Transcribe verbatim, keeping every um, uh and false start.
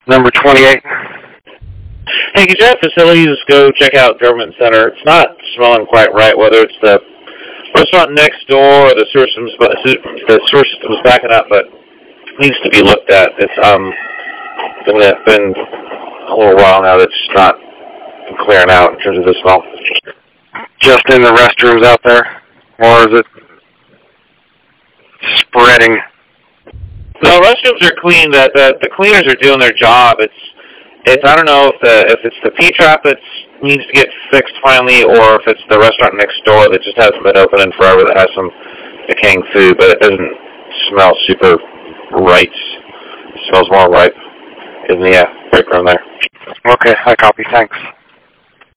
Number twenty-eight. Hey, could you have facilities go check out Government Center? It's not smelling quite right, whether it's the restaurant next door or the sewer system's, the sewer system's backing up, but it needs to be looked at. It's um been, been a little while now that's not clearing out in terms of the smell. Just in the restrooms out there? Or is it spreading? No, restrooms are clean. The, the the cleaners are doing their job. It's it's I don't know if the if it's the P trap that needs to get fixed finally, or if it's the restaurant next door that just hasn't been open in forever that has some decaying food, but it doesn't smell super right. It smells more ripe in the uh, break room there. Okay, I copy. Thanks.